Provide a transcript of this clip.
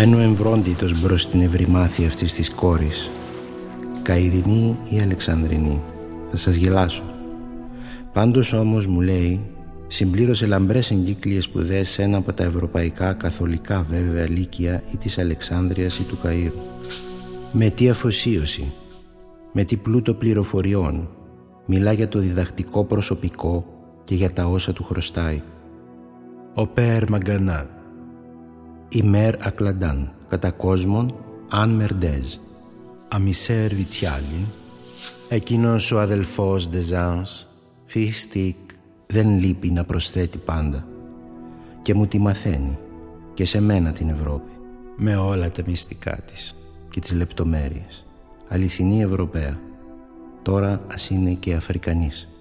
Μένω εμβρόντιτος μπρος στην ευρυμάθεια αυτής της κόρης. Καηρινή ή Αλεξανδρινή, θα σας γελάσω. Πάντως όμως μου λέει, συμπλήρωσε λαμπρές εγκύκλιες σπουδές σε ένα από τα ευρωπαϊκά καθολικά βέβαια λύκεια ή της Αλεξάνδρειας ή του Καΐρου. Με τι αφοσίωση, με τι πλούτο πληροφοριών, μιλά για το διδακτικό προσωπικό και για τα όσα του χρωστάει. Ο Πέρ Μαγκανά, η Μέρ Ακλαντάν, κατά κόσμον Αν Μερντέζ, Αμισέρ Βιτσιάλι, εκείνος ο αδελφός Ντεζάνς, Φιστίκ, δεν λείπει να προσθέτει πάντα και μου τη μαθαίνει και σε μένα την Ευρώπη με όλα τα μυστικά της και τις λεπτομέρειες. Αληθινή Ευρωπαία, τώρα ας είναι και Αφρικανής.